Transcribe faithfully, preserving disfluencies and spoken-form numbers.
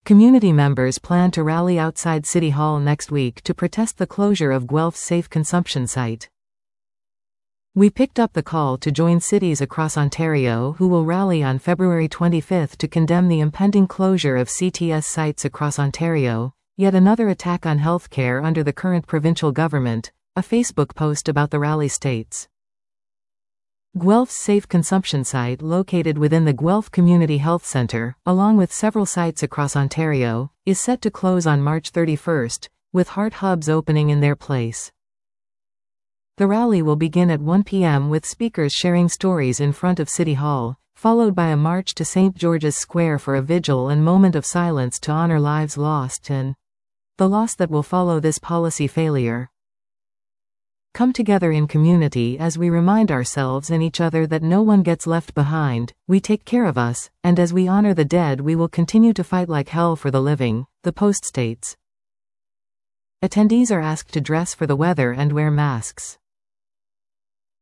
Community members plan to rally outside City Hall next week to protest the closure of Guelph's safe consumption site. We picked up the call to join cities across Ontario who will rally on February twenty-fifth to condemn the impending closure of C T S sites across Ontario, yet another attack on healthcare under the current provincial government, a Facebook post about the rally states. Guelph's safe consumption site, located within the Guelph Community Health Centre, along with several sites across Ontario, is set to close on March thirty-first, with Heart Hubs opening in their place. The rally will begin at one p m with speakers sharing stories in front of City Hall, followed by a march to Saint George's Square for a vigil and moment of silence to honor lives lost and the loss that will follow this policy failure. Come together in community as we remind ourselves and each other that no one gets left behind, we take care of us, and as we honor the dead we will continue to fight like hell for the living, the post states. Attendees are asked to dress for the weather and wear masks.